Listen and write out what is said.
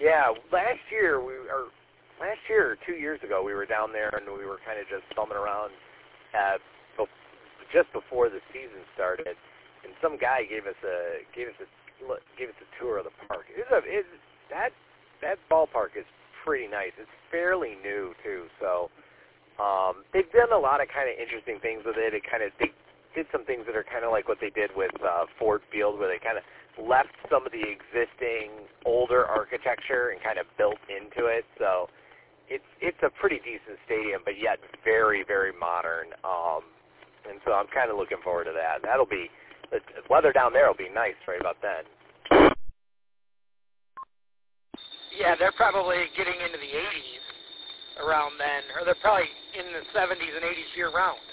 Yeah, last year or 2 years ago, we were down there and we were kind of just bumming around just before the season started, and some guy gave us a tour of the park. That ballpark is pretty nice. It's fairly new too, so they've done a lot of kind of interesting things with it. They did some things that are kind of like what they did with Ford Field, where they kind of left some of the existing older architecture and kind of built into it. So it's a pretty decent stadium, but yet very, very modern. And so I'm kind of looking forward to that. The weather down there will be nice right about then. Yeah, they're probably getting into the 80s around then, or they're probably in the 70s and 80s year-round.